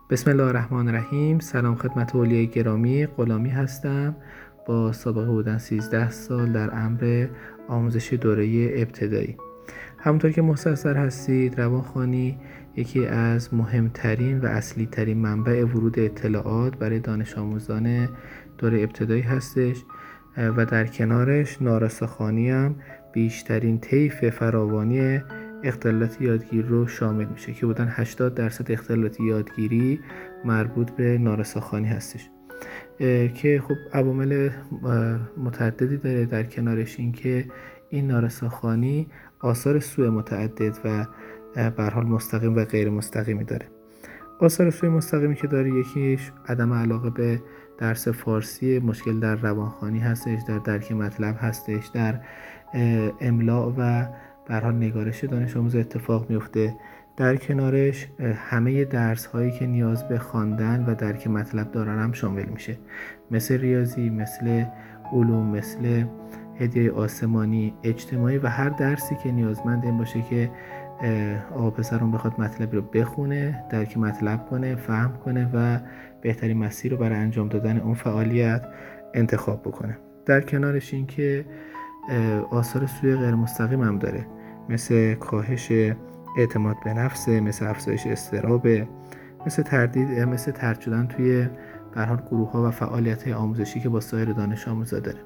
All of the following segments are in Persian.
بسم الله الرحمن الرحیم. سلام خدمت اولیای گرامی. غلامی هستم با سابقه بودن 13 سال در امر آموزش دوره ابتدایی. همونطور که مستحضر هستید، روانخوانی یکی از مهمترین و اصلی ترین منبع ورود اطلاعات برای دانش آموزان دوره ابتدایی هستش و در کنارش نارساخوانی هم بیشترین طیف فراوانی اختلالات یادگیری رو شامل میشه که بودن 80% اختلالات یادگیری مربوط به نارساخوانی هستش که خب عوامل متعددی داره. در کنارش این که این نارساخوانی آثار سوء متعدد و به هر حال مستقیم و غیر مستقیمی داره. آثار سوء مستقیمی که داره، یکیش عدم علاقه به درس فارسی، مشکل در روانخوانی هستش، در درک مطلب هستش، در املاء و به هر حال نگارش دانش آموز اتفاق میفته. در کنارش همه درس هایی که نیاز به خواندن و درک مطلب دارن هم شامل میشه، مثل ریاضی، مثل علوم، مثل هدیه آسمانی، اجتماعی و هر درسی که نیازمند این باشه که آقا پسرم بخواد مطلبی رو بخونه، درک مطلب کنه، فهم کنه و بهترین مسیر رو برای انجام دادن اون فعالیت انتخاب بکنه. در کنارش این که آثار سوء غیر مستقیم هم داره، مثل کاهش اعتماد به نفس، مثل افزایش اضطراب، مثل تردید، مثل طرد شدن توی به هر حال گروه‌ها و فعالیت‌های آموزشی که با سایر دانش آموزا داره.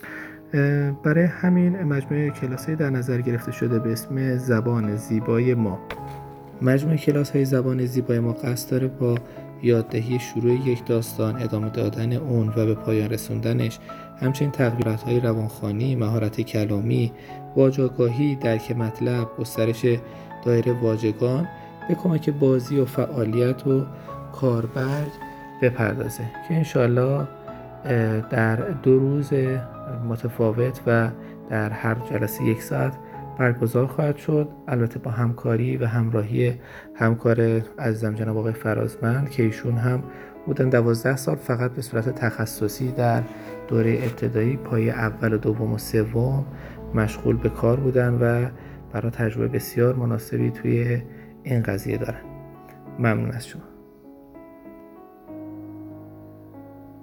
برای همین مجموعه کلاس‌های در نظر گرفته شده به اسم زبان زیبای ما. مجموعه کلاس‌های زبان زیبای ما قصد داره با یاددهی شروع یک داستان، ادامه دادن اون و به پایان رسوندنش، همچنین تقویت‌های روانخوانی، مهارت کلامی، واژه‌آگاهی، درک مطلب، گسترش دایره واژگان به کمک بازی و فعالیت و کاربرد بپردازه که انشالله در 2 روز متفاوت و در هر جلسه 1 ساعت برگزار خواهد شد، البته با همکاری و همراهی همکار عزیزم جناب آقای فرازمند که ایشون هم بودن 12 سال فقط به صورت تخصصی در دوره ابتدایی پایه اول و دوم و سوم مشغول به کار بودن و برای تجربه بسیار مناسبی توی این قضیه دارن. ممنون از شما.